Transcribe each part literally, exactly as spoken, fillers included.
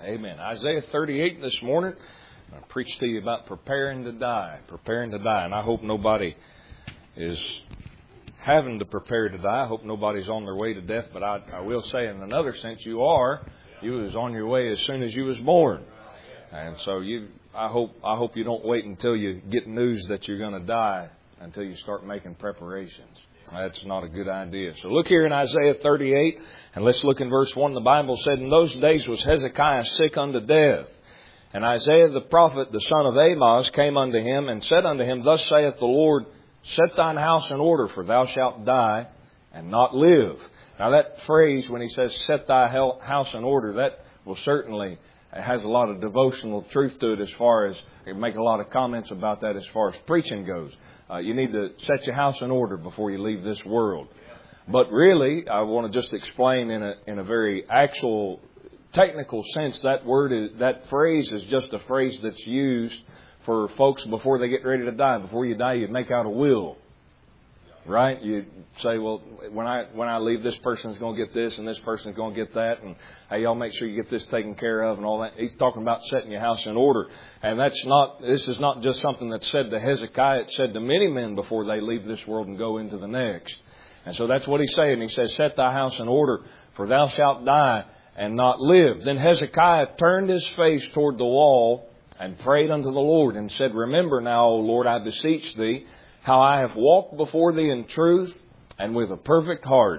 Amen. Isaiah thirty-eight this morning. I preached to you about preparing to die. Preparing to die. And I hope nobody is having to prepare to die. I hope nobody's on their way to death. But I, I will say in another sense, you are. You was on your way as soon as you was born. And so you, I hope, I hope you don't wait until you get news that you're going to die until you start making preparations. That's not a good idea. So look here in Isaiah thirty-eight, and let's look in verse one. The Bible said, "In those days was Hezekiah sick unto death. And Isaiah the prophet, the son of Amoz, came unto him, and said unto him, Thus saith the Lord, Set thine house in order, for thou shalt die, and not live." Now that phrase, when he says, "Set thy house in order," that will certainly has a lot of devotional truth to it as far as, I can make a lot of comments about that as far as preaching goes. Uh, you need to set your house in order before you leave this world. But really, I want to just explain in a in a very actual, technical sense, that word is, that phrase is just a phrase that's used for folks before they get ready to die. Before you die, you make out a will. Right? You say, well, when I when I leave, this person's going to get this and this person's going to get that, and hey, y'all make sure you get this taken care of and all that. He's talking about setting your house in order, and that's not. This is not just something that's said to Hezekiah. It's said to many men before they leave this world and go into the next. And so that's what he's saying. He says, "Set thy house in order, for thou shalt die and not live." Then Hezekiah turned his face toward the wall and prayed unto the Lord and said, "Remember now, O Lord, I beseech thee, how I have walked before thee in truth and with a perfect heart."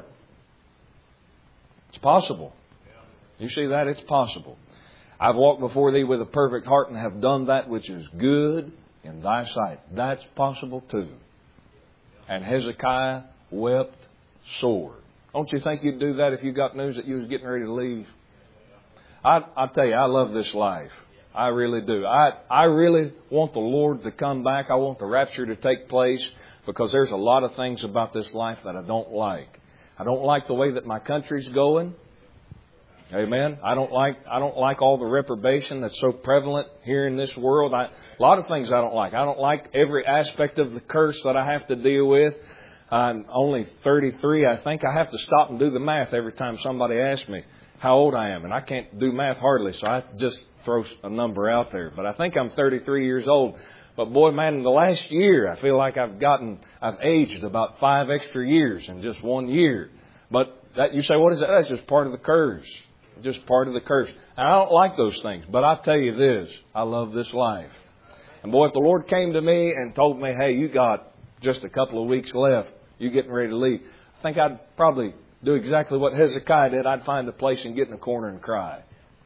It's possible. You see that? It's possible. "I've walked before thee with a perfect heart and have done that which is good in thy sight." That's possible too. And Hezekiah wept sore. Don't you think you'd do that if you got news that you was getting ready to leave? I, I tell you, I love this life. I really do. I, I really want the Lord to come back. I want the rapture to take place, because there's a lot of things about this life that I don't like. I don't like the way that my country's going. Amen. I don't like I don't like all the reprobation that's so prevalent here in this world. I, a lot of things I don't like. I don't like every aspect of the curse that I have to deal with. I'm only thirty-three. I think I have to stop and do the math every time somebody asks me how old I am, and I can't do math hardly, so I just throw a number out there. But I think I'm thirty-three years old. But boy, man, in the last year, I feel like I've gotten, I've aged about five extra years in just one year. But that, you say, what is that? That's just part of the curse. Just part of the curse. And I don't like those things. But I tell you this, I love this life. And boy, if the Lord came to me and told me, hey, you got just a couple of weeks left, you getting ready to leave, I think I'd probably do exactly what Hezekiah did. I'd find a place and get in a corner and cry.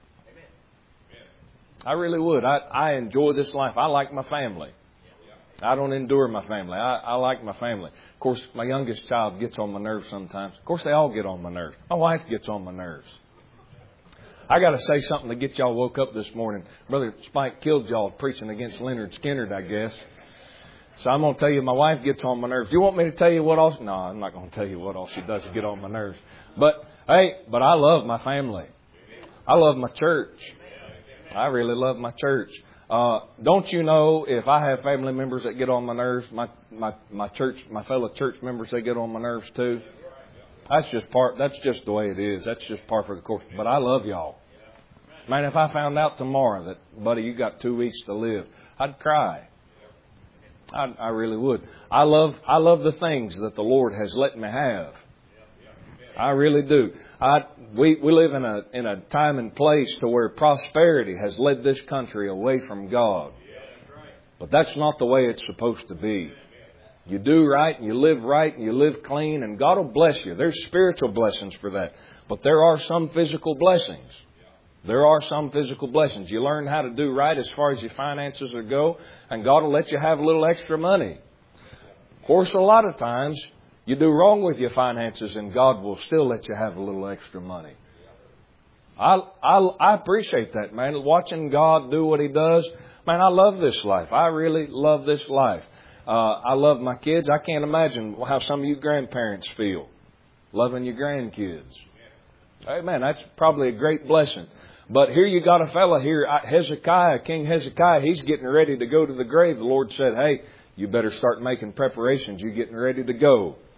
I really would. I, I enjoy this life. I like my family. I don't endure my family. I, I like my family. Of course, my youngest child gets on my nerves sometimes. Of course, they all get on my nerves. My wife gets on my nerves. I got to say something to get y'all woke up this morning. Brother Spike killed y'all preaching against Leonard Skinner, I guess. So I'm going to tell you, my wife gets on my nerves. Do you want me to tell you what else? No, I'm not going to tell you what all she does to get on my nerves. But, hey, but I love my family. I love my church. I really love my church. Uh, don't you know, if I have family members that get on my nerves, my, my, my church, my fellow church members, they get on my nerves too. That's just part, that's just the way it is. That's just part of the course. But I love y'all. Man, if I found out tomorrow that, buddy, you got two weeks to live, I'd cry. I, I really would. I love, I love the things that the Lord has let me have. I really do. I, we, we live in a, in a time and place to where prosperity has led this country away from God. But that's not the way it's supposed to be. You do right and you live right and you live clean, and God will bless you. There's spiritual blessings for that. But there are some physical blessings. There are some physical blessings. You learn how to do right as far as your finances go, and God will let you have a little extra money. Of course, a lot of times you do wrong with your finances, and God will still let you have a little extra money. I, I, I appreciate that, man. Watching God do what He does. Man, I love this life. I really love this life. Uh, I love my kids. I can't imagine how some of you grandparents feel, loving your grandkids. Hey, man, that's probably a great blessing. But here you got a fella here, Hezekiah, King Hezekiah. He's getting ready to go to the grave. The Lord said, hey, you better start making preparations. You're getting ready to go.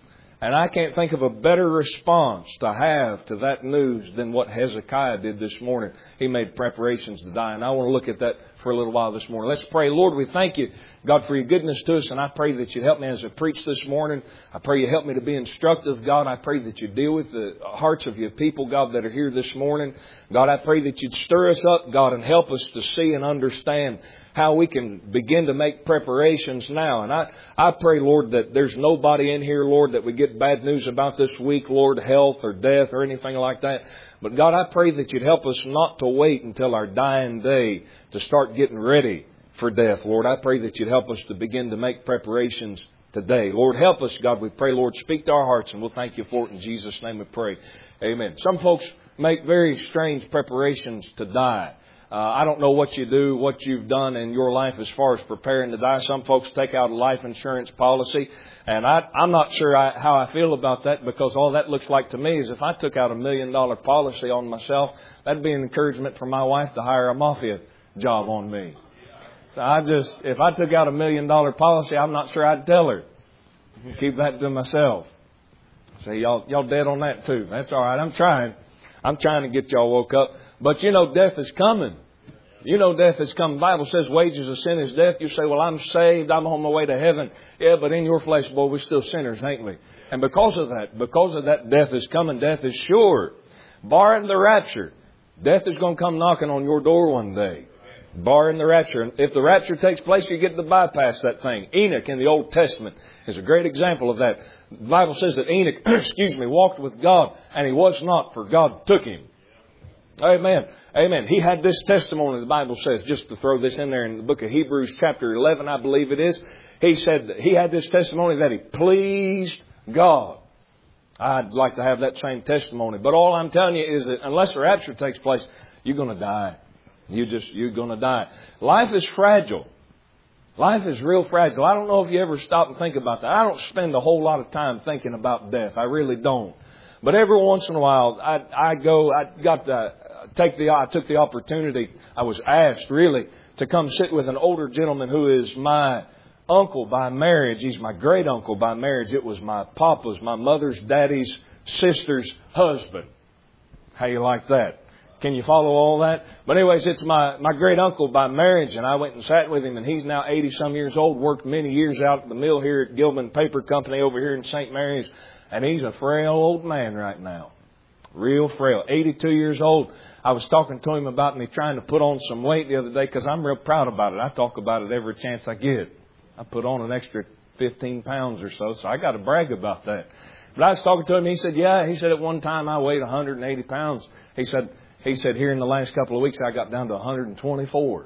And I can't think of a better response to have to that news than what Hezekiah did this morning. He made preparations to die. And I want to look at that for a little while this morning. Let's pray. Lord, we thank you, God, for your goodness to us. And I pray that you help me as I preach this morning. I pray you help me to be instructive, God. I pray that you deal with the hearts of your people, God, that are here this morning. God, I pray that you'd stir us up, God, and help us to see and understand how we can begin to make preparations now. And I, I pray, Lord, that there's nobody in here, Lord, that we get bad news about this week, Lord, health or death or anything like that. But God, I pray that you'd help us not to wait until our dying day to start getting ready for death, Lord. I pray that you'd help us to begin to make preparations today. Lord, help us, God, we pray, Lord, speak to our hearts, and we'll thank you for it. In Jesus' name we pray. Amen. Some folks make very strange preparations to die. Uh, I don't know what you do, what you've done in your life as far as preparing to die. Some folks take out a life insurance policy, and I, I'm not sure I, how I feel about that, because all that looks like to me is if I took out a million dollar policy on myself, that'd be an encouragement for my wife to hire a mafia job on me. So I just, if I took out a million dollar policy, I'm not sure I'd tell her. Keep that to myself. See, y'all, y'all dead on that too. That's all right. I'm trying. I'm trying to get y'all woke up. But you know, death is coming. You know, death is coming. The Bible says wages of sin is death. You say, well, I'm saved. I'm on my way to heaven. Yeah, but in your flesh, boy, we're still sinners, ain't we? And because of that, because of that, death is coming. Death is sure. Barring the rapture, death is going to come knocking on your door one day. Barring the rapture. And if the rapture takes place, you get to bypass that thing. Enoch in the Old Testament is a great example of that. The Bible says that Enoch, excuse me, walked with God, and he was not, for God took him. Amen. Amen. He had this testimony, the Bible says, just to throw this in there in the book of Hebrews chapter eleven, I believe it is. He said that he had this testimony that he pleased God. I'd like to have that same testimony. But all I'm telling you is that unless the rapture takes place, you're going to die. You just, you're going to die. Life is fragile. Life is real fragile. I don't know if you ever stop and think about that. I don't spend a whole lot of time thinking about death. I really don't. But every once in a while, I, I go, I got to take the, I took the opportunity, I was asked really, to come sit with an older gentleman who is my uncle by marriage. He's my great uncle by marriage. It was my papa's, my mother's, daddy's, sister's husband. How you like that? Can you follow all that? But anyways, it's my, my great uncle by marriage, and I went and sat with him, and he's now eighty some years old, worked many years out at the mill here at Gilman Paper Company over here in Saint Mary's, and he's a frail old man right now. Real frail. eighty-two years old. I was talking to him about me trying to put on some weight the other day, because I'm real proud about it. I talk about it every chance I get. I put on an extra fifteen pounds or so, so I got to brag about that. But I was talking to him, he said, yeah, he said at one time I weighed one hundred eighty pounds. He said, He said, here in the last couple of weeks, I got down to one hundred twenty-four.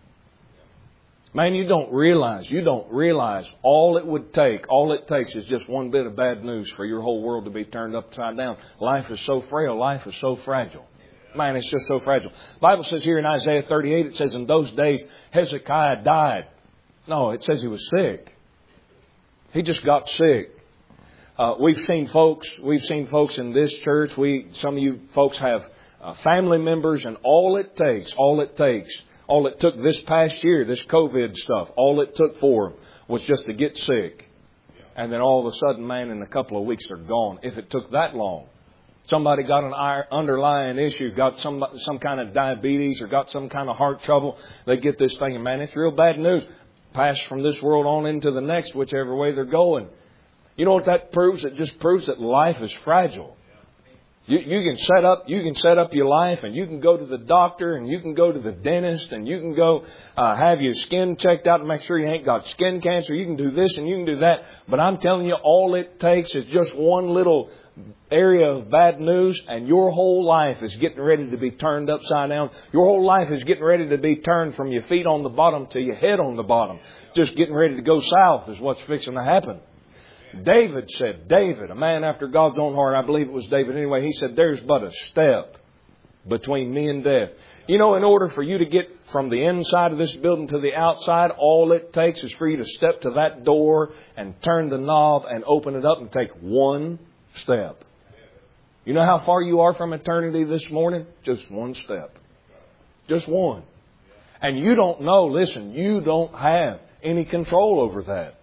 Man, you don't realize, you don't realize all it would take, all it takes is just one bit of bad news for your whole world to be turned upside down. Life is so frail. Life is so fragile. Man, it's just so fragile. The Bible says here in Isaiah thirty-eight, it says, in those days, Hezekiah died. No, it says he was sick. He just got sick. Uh, we've seen folks, we've seen folks in this church. We, some of you folks have Uh, family members, and all it takes, all it takes, all it took this past year, this COVID stuff, all it took for them was just to get sick. And then all of a sudden, man, in a couple of weeks they're gone. If it took that long. Somebody got an underlying issue, got some some kind of diabetes or got some kind of heart trouble. They get this thing, and man, it's real bad news. Pass from this world on into the next, whichever way they're going. You know what that proves? It just proves that life is fragile. You, you can set up, you can set up your life, and you can go to the doctor, and you can go to the dentist, and you can go uh, have your skin checked out to make sure you ain't got skin cancer. You can do this and you can do that. But I'm telling you, all it takes is just one little area of bad news, and your whole life is getting ready to be turned upside down. Your whole life is getting ready to be turned from your feet on the bottom to your head on the bottom. Just getting ready to go south is what's fixing to happen. David said, David, a man after God's own heart, I believe it was David anyway, he said, there's but a step between me and death. You know, in order for you to get from the inside of this building to the outside, all it takes is for you to step to that door and turn the knob and open it up and take one step. You know how far you are from eternity this morning? Just one step. Just one. And you don't know, listen, you don't have any control over that.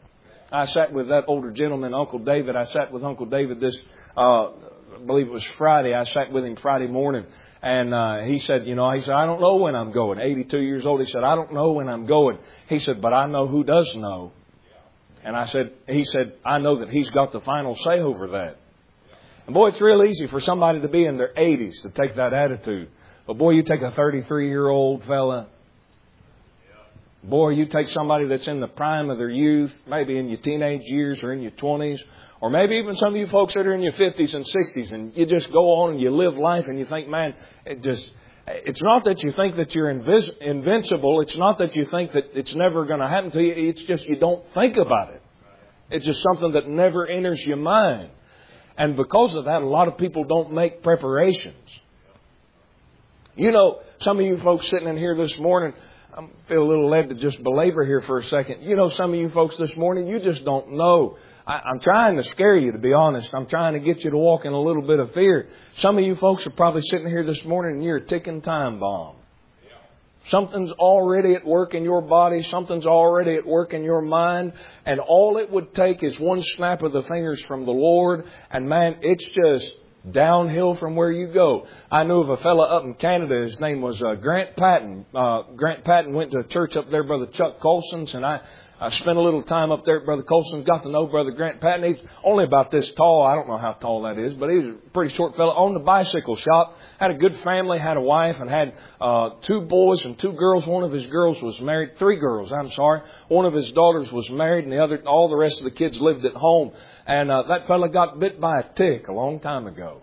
I sat with that older gentleman, Uncle David. I sat with Uncle David this, uh, I believe it was Friday. I sat with him Friday morning. And uh, he said, you know, he said, I don't know when I'm going. eighty-two years old. He said, I don't know when I'm going. He said, but I know who does know. And I said, he said, I know that he's got the final say over that. And boy, it's real easy for somebody to be in their eighties to take that attitude. But boy, you take a thirty-three-year-old fella. Boy, you take somebody that's in the prime of their youth, maybe in your teenage years or in your twenties, or maybe even some of you folks that are in your fifties and sixties, and you just go on and you live life and you think, man, it just, it's not that you think that you're invis- invincible. It's not that you think that it's never going to happen to you. It's just you don't think about it. It's just something that never enters your mind. And because of that, a lot of people don't make preparations. You know, some of you folks sitting in here this morning, I feel a little led to just belabor here for a second. You know, some of you folks this morning, you just don't know. I, I'm trying to scare you, to be honest. I'm trying to get you to walk in a little bit of fear. Some of you folks are probably sitting here this morning and you're a ticking time bomb. Something's already at work in your body. Something's already at work in your mind. And all it would take is one snap of the fingers from the Lord. And man, it's just downhill from where you go. I knew of a fella up in Canada. His name was uh, Grant Patton. Uh, Grant Patton went to a church up there, Brother Chuck Colson's, and I, I spent a little time up there at Brother Colson's. Got to know Brother Grant Patton. He's only about this tall. I don't know how tall that is, but he was a pretty short fella. Owned a bicycle shop. Had a good family. Had a wife, and had uh, two boys and two girls. One of his girls was married. Three girls. I'm sorry. One of his daughters was married, and the other, all the rest of the kids lived at home. And uh, that fella got bit by a tick a long time ago.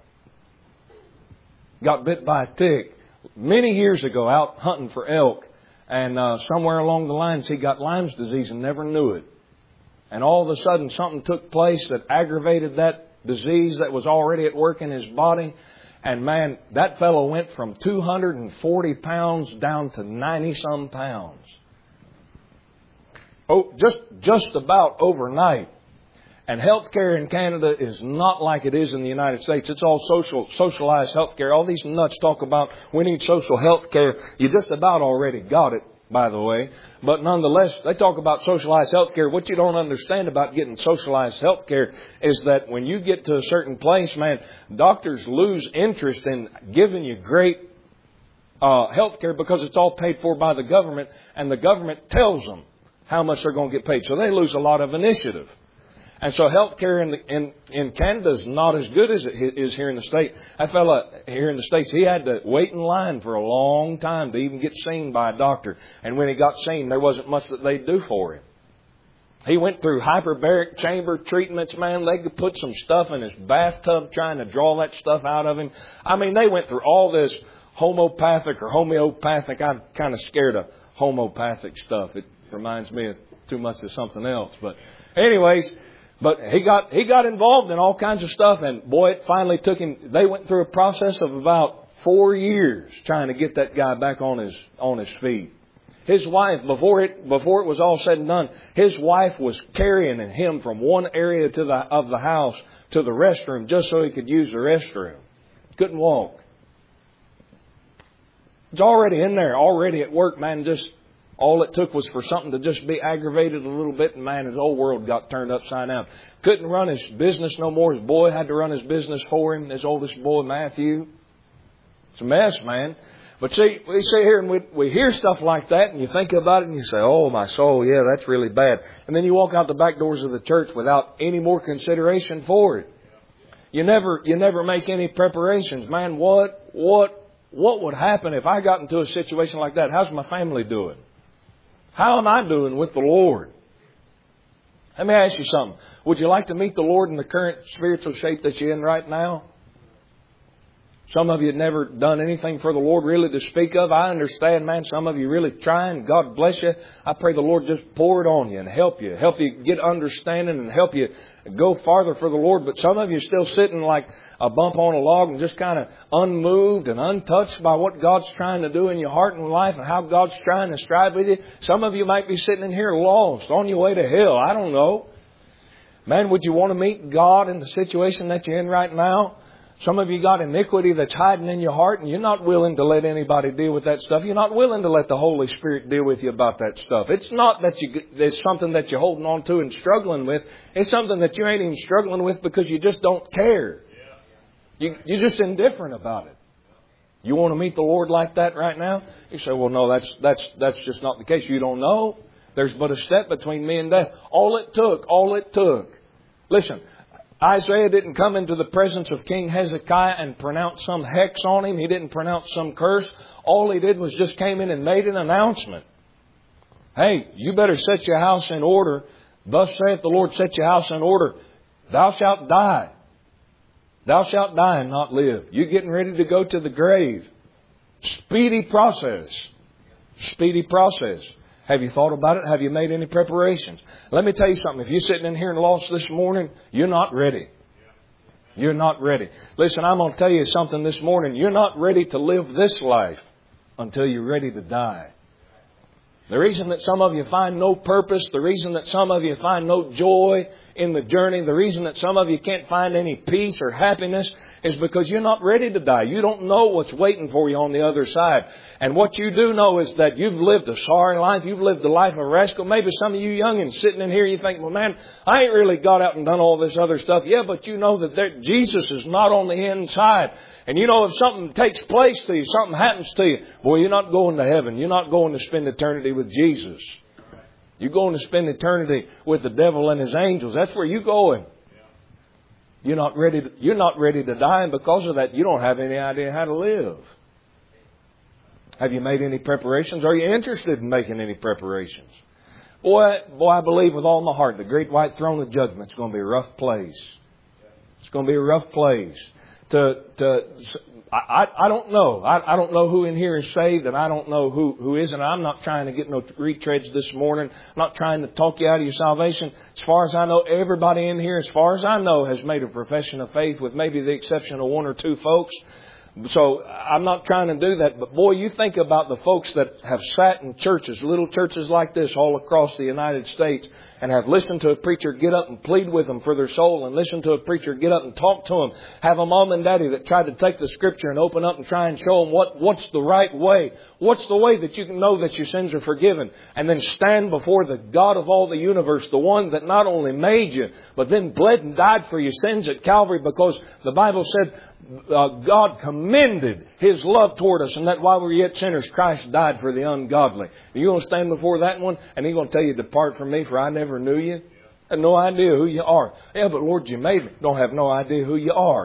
Got bit by a tick many years ago out hunting for elk. And uh, somewhere along the lines he got Lyme's disease and never knew it. And all of a sudden something took place that aggravated that disease that was already at work in his body. And man, that fellow went from two hundred forty pounds down to ninety some pounds. Oh, just, just about overnight. And healthcare in Canada is not like it is in the United States. It's all social, socialized healthcare. All these nuts talk about we need social healthcare. You just about already got it, by the way. But nonetheless, they talk about socialized healthcare. What you don't understand about getting socialized healthcare is that when you get to a certain place, man, doctors lose interest in giving you great uh, healthcare because it's all paid for by the government, and the government tells them how much they're going to get paid. So they lose a lot of initiative. And so healthcare in, the, in in Canada is not as good as it is here in the States. That fella here in the States, he had to wait in line for a long time to even get seen by a doctor. And when he got seen, there wasn't much that they'd do for him. He went through hyperbaric chamber treatments, man. They could put some stuff in his bathtub trying to draw that stuff out of him. I mean, they went through all this homeopathic or homeopathic. I'm kind of scared of homopathic stuff. It reminds me of too much of something else. But anyways... But he got he got involved in all kinds of stuff, and boy, it finally took him. They went through a process of about four years trying to get that guy back on his on his feet. His wife, before it before it was all said and done, his wife was carrying him from one area to the of the house to the restroom just so he could use the restroom. Couldn't walk. It's already in there, already at work, man. Just all it took was for something to just be aggravated a little bit, and man, his whole world got turned upside down. Couldn't run his business no more. His boy had to run his business for him, his oldest boy, Matthew. It's a mess, man. But see, we sit here and we, we hear stuff like that, and you think about it, and you say, oh, my soul, yeah, that's really bad. And then you walk out the back doors of the church without any more consideration for it. You never, you never make any preparations. Man, what, what, what would happen if I got into a situation like that? How's my family doing? How am I doing with the Lord? Let me ask you something. Would you like to meet the Lord in the current spiritual shape that you're in right now? Some of you have never done anything for the Lord really to speak of. I understand, man. Some of you really trying. God bless you. I pray the Lord just pour it on you and help you. Help you get understanding and help you go farther for the Lord. But some of you are still sitting like a bump on a log and just kind of unmoved and untouched by what God's trying to do in your heart and life and how God's trying to strive with you. Some of you might be sitting in here lost, on your way to hell. I don't know. Man, would you want to meet God in the situation that you're in right now? Some of you got iniquity that's hiding in your heart and you're not willing to let anybody deal with that stuff. You're not willing to let the Holy Spirit deal with you about that stuff. It's not that you, there's something that you're holding on to and struggling with. It's something that you ain't even struggling with because you just don't care. You, you're just indifferent about it. You want to meet the Lord like that right now? You say, well, no, that's, that's, that's just not the case. You don't know. There's but a step between me and death. All it took, all it took. Listen. Isaiah didn't come into the presence of King Hezekiah and pronounce some hex on him. He didn't pronounce some curse. All he did was just came in and made an announcement. Hey, you better set your house in order. Thus saith the Lord, set your house in order. Thou shalt die. Thou shalt die and not live. You're getting ready to go to the grave. Speedy process. Speedy process. Have you thought about it? Have you made any preparations? Let me tell you something. If you're sitting in here and lost this morning, you're not ready. You're not ready. Listen, I'm going to tell you something this morning. You're not ready to live this life until you're ready to die. The reason that some of you find no purpose, the reason that some of you find no joy in the journey, the reason that some of you can't find any peace or happiness is because you're not ready to die. You don't know what's waiting for you on the other side. And what you do know is that you've lived a sorry life. You've lived a life of rascal. Maybe some of you youngins sitting in here, you think, well, man, I ain't really got out and done all this other stuff. Yeah, but you know that there, Jesus is not on the inside. And you know if something takes place to you, something happens to you, boy, you're not going to heaven. You're not going to spend eternity with Jesus. You're going to spend eternity with the devil and his angels. That's where you're going. You're not ready to, you're not ready to die, and because of that, you don't have any idea how to live. Have you made any preparations? Are you interested in making any preparations? Boy, boy, I believe with all my heart, the great white throne of judgment is going to be a rough place. It's going to be a rough place. To, to, I, I don't know. I, I don't know who in here is saved, and I don't know who, who isn't. I'm not trying to get no retreads this morning. I'm not trying to talk you out of your salvation. As far as I know, everybody in here, as far as I know, has made a profession of faith, with maybe the exception of one or two folks. So I'm not trying to do that. But boy, you think about the folks that have sat in churches, little churches like this all across the United States, and have listened to a preacher get up and plead with them for their soul, and listened to a preacher get up and talk to them. Have a mom and daddy that tried to take the Scripture and open up and try and show them what, what's the right way. What's the way that you can know that your sins are forgiven? And then stand before the God of all the universe, the one that not only made you, but then bled and died for your sins at Calvary, because the Bible said uh, God commended His love toward us, and that while we were yet sinners, Christ died for the ungodly. Are you going to stand before that one, and He's going to tell you, depart from me, for I never knew you? I have no idea who you are. Yeah, but Lord, you made me. Don't have no idea who you are.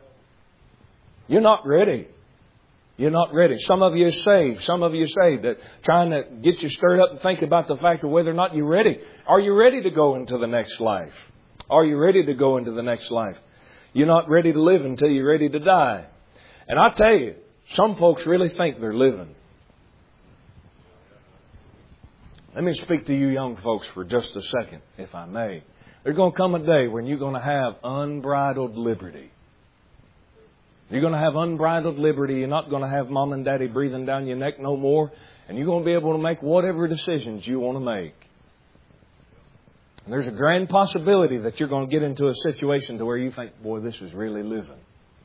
You're not ready. You're not ready. Some of you are saved. Some of you are saved. That trying to get you stirred up and think about the fact of whether or not you're ready. Are you ready to go into the next life? Are you ready to go into the next life? You're not ready to live until you're ready to die. And I tell you, some folks really think they're living. Let me speak to you young folks for just a second, if I may. There's going to come a day when you're going to have unbridled liberty. You're going to have unbridled liberty. You're not going to have mom and daddy breathing down your neck no more. And you're going to be able to make whatever decisions you want to make. And there's a grand possibility that you're going to get into a situation to where you think, boy, this is really living.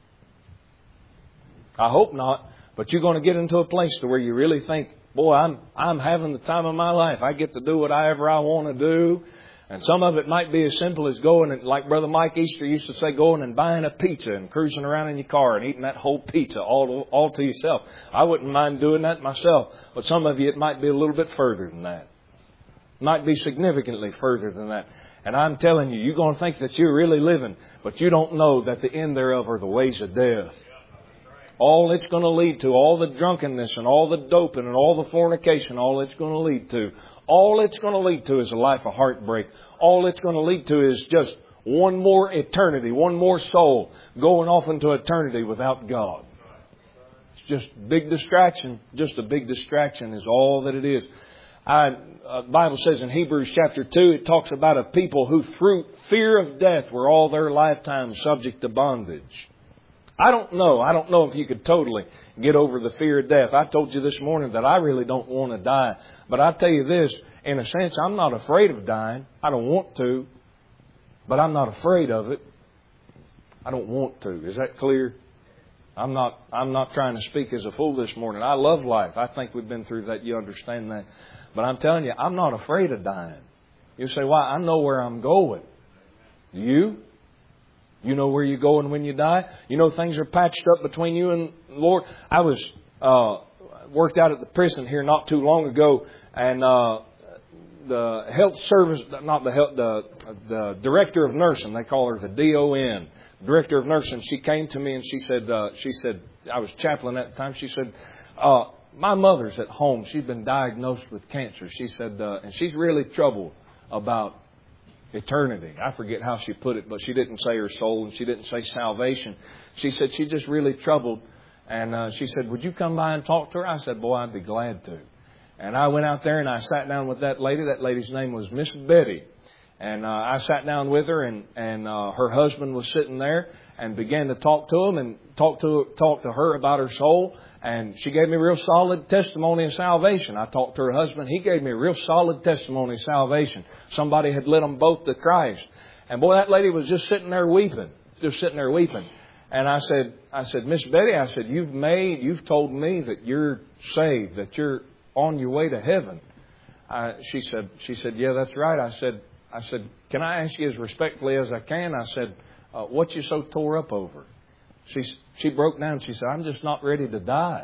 I hope not, but you're going to get into a place to where you really think, boy, I'm I'm having the time of my life. I get to do whatever I want to do. And some of it might be as simple as going and, like Brother Mike Easter used to say, going and buying a pizza and cruising around in your car and eating that whole pizza all, all to yourself. I wouldn't mind doing that myself. But some of you, it might be a little bit further than that. It might be significantly further than that. And I'm telling you, you're going to think that you're really living, but you don't know that the end thereof are the ways of death. All it's going to lead to, all the drunkenness and all the doping and all the fornication, all it's going to lead to, all it's going to lead to is a life of heartbreak. All it's going to lead to is just one more eternity, one more soul going off into eternity without God. It's just big distraction. Just a big distraction is all that it is. I, uh, the Bible says in Hebrews chapter two, it talks about a people who through fear of death were all their lifetime subject to bondage. I don't know. I don't know if you could totally get over the fear of death. I told you this morning that I really don't want to die. But I tell you this, in a sense, I'm not afraid of dying. I don't want to. But I'm not afraid of it. I don't want to. Is that clear? I'm not, I'm not trying to speak as a fool this morning. I love life. I think we've been through that. You understand that. But I'm telling you, I'm not afraid of dying. You say, why? I know where I'm going. You? You know where you're going when you die? You know things are patched up between you and the Lord? I was uh, worked out at the prison here not too long ago, and uh, the health service, not the health, the, the director of nursing, they call her the D O N, director of nursing, she came to me and she said, uh, she said, I was chaplain at the time, she said, uh, my mother's at home. She's been diagnosed with cancer. She said, uh, and she's really troubled about eternity. I forget how she put it, but she didn't say her soul and she didn't say salvation. She said she's just really troubled. And uh, she said, would you come by and talk to her? I said, boy, I'd be glad to. And I went out there and I sat down with that lady. That lady's name was Miss Betty. And uh, I sat down with her, and, and uh, her husband was sitting there, and began to talk to him and talk to talk to her about her soul. And she gave me a real solid testimony of salvation. I talked to her husband. He gave me a real solid testimony of salvation. Somebody had led them both to Christ. And boy, that lady was just sitting there weeping, just sitting there weeping. And I said, I said, Miss Betty, I said, you've made, you've told me that you're saved, that you're on your way to heaven. I, she said, she said, yeah, that's right. I said, I said, can I ask you as respectfully as I can? I said, uh, what you so tore up over? She she broke down. She said, I'm just not ready to die.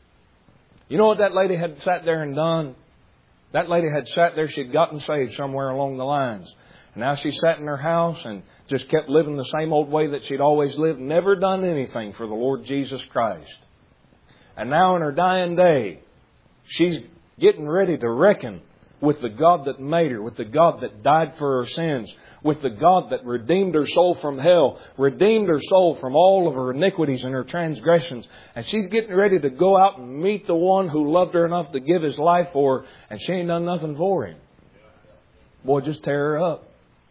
You know what that lady had sat there and done? That lady had sat there. She'd gotten saved somewhere along the lines. And now she sat in her house and just kept living the same old way that she'd always lived. Never done anything for the Lord Jesus Christ. And now in her dying day, she's getting ready to reckon with the God that made her, with the God that died for her sins, with the God that redeemed her soul from hell, redeemed her soul from all of her iniquities and her transgressions. And she's getting ready to go out and meet the one who loved her enough to give His life for her, and she ain't done nothing for Him. Boy, just tear her up.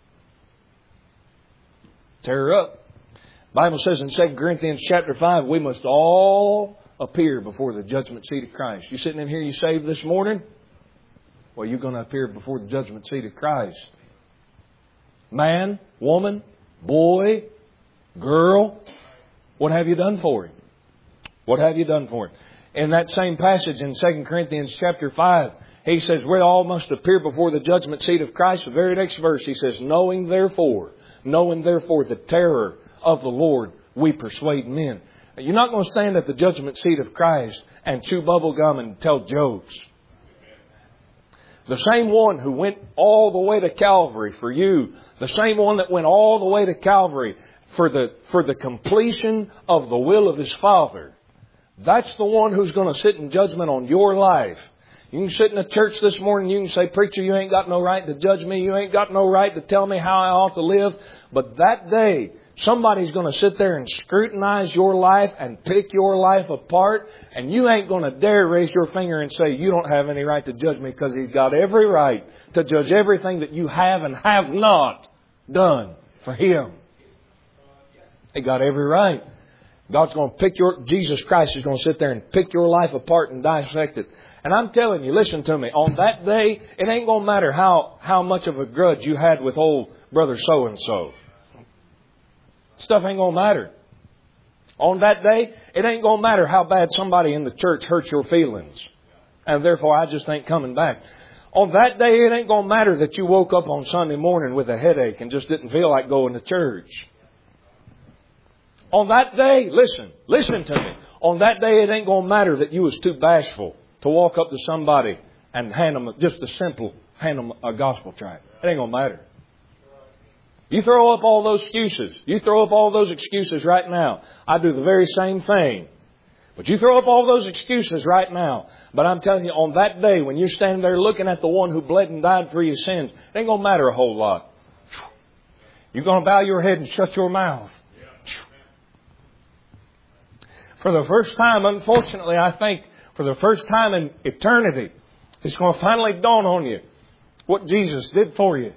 Tear her up. The Bible says in Second Corinthians chapter five, we must all appear before the judgment seat of Christ. You sitting in here, you saved this morning? Well, you're going to appear before the judgment seat of Christ. Man, woman, boy, girl, what have you done for Him? What have you done for Him? In that same passage in Second Corinthians chapter five, he says, we all must appear before the judgment seat of Christ. The very next verse, he says, knowing therefore, knowing therefore the terror of the Lord, we persuade men. You're not going to stand at the judgment seat of Christ and chew bubble gum and tell jokes. The same one who went all the way to Calvary for you, the same one that went all the way to Calvary for the, for the completion of the will of His Father, that's the one who's going to sit in judgment on your life. You can sit in a church this morning, you can say, preacher, you ain't got no right to judge me, you ain't got no right to tell me how I ought to live. But that day, somebody's going to sit there and scrutinize your life and pick your life apart. And you ain't going to dare raise your finger and say, you don't have any right to judge me, because He's got every right to judge everything that you have and have not done for Him. He got every right. God's going to pick your, Jesus Christ is going to sit there and pick your life apart and dissect it. And I'm telling you, listen to me, on that day, it ain't going to matter how, how much of a grudge you had with old brother so-and-so. Stuff ain't going to matter. On that day, it ain't going to matter how bad somebody in the church hurt your feelings. And therefore, I just ain't coming back. On that day, it ain't going to matter that you woke up on Sunday morning with a headache and just didn't feel like going to church. On that day, listen, listen to me. On that day, it ain't going to matter that you was too bashful to walk up to somebody and hand them just a simple, hand them a gospel tract. It ain't going to matter. You throw up all those excuses. You throw up all those excuses right now. I do the very same thing. But you throw up all those excuses right now. But I'm telling you, on that day, when you're standing there looking at the one who bled and died for your sins, it ain't going to matter a whole lot. You're going to bow your head and shut your mouth. For the first time, unfortunately, I think, for the first time in eternity, it's going to finally dawn on you what Jesus did for you.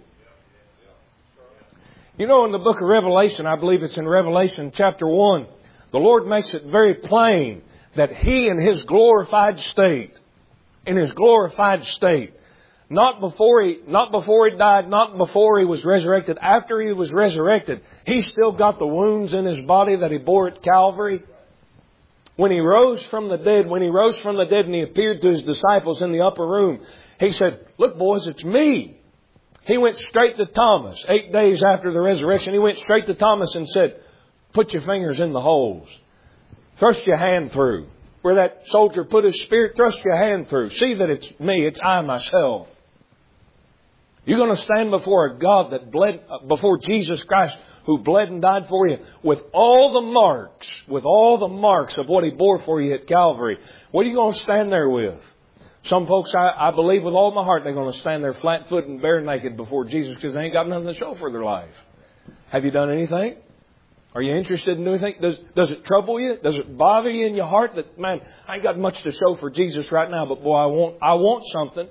You know, in the book of Revelation, I believe it's in Revelation chapter one, the Lord makes it very plain that He in His glorified state, in His glorified state, not before He, not before He died, not before He was resurrected, after He was resurrected, He still got the wounds in His body that He bore at Calvary. When He rose from the dead, when He rose from the dead and He appeared to His disciples in the upper room, He said, look boys, it's me. He went straight to Thomas. Eight days after the resurrection, He went straight to Thomas and said, put your fingers in the holes. Thrust your hand through. Where that soldier put his spear, thrust your hand through. See that it's me, it's I myself. You're going to stand before a God that bled, before Jesus Christ, who bled and died for you, with all the marks, with all the marks of what He bore for you at Calvary. What are you going to stand there with? Some folks, I, I believe with all my heart, they're going to stand there flat-footed and bare naked before Jesus because they ain't got nothing to show for their life. Have you done anything? Are you interested in anything? Does, does it trouble you? Does it bother you in your heart that, man, I ain't got much to show for Jesus right now, but boy, I want, I want something.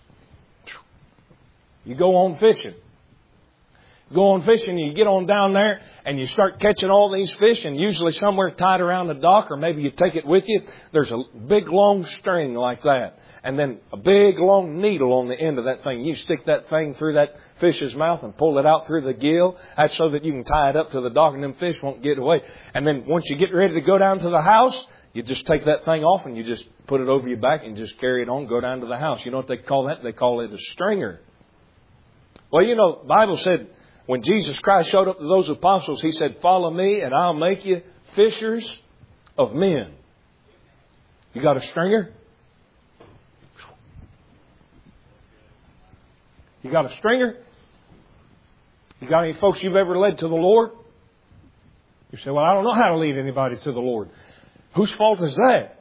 You go on fishing. Go on fishing, you get on down there and you start catching all these fish, and usually somewhere tied around the dock, or maybe you take it with you, there's a big long string like that. And then a big long needle on the end of that thing. You stick that thing through that fish's mouth and pull it out through the gill. That's so that you can tie it up to the dock and them fish won't get away. And then once you get ready to go down to the house, you just take that thing off and you just put it over your back and just carry it on, go down to the house. You know what they call that? They call it a stringer. Well, you know, the Bible said when Jesus Christ showed up to those apostles, He said, follow me and I'll make you fishers of men. You got a stringer? You got a stringer? You got any folks you've ever led to the Lord? You say, well, I don't know how to lead anybody to the Lord. Whose fault is that?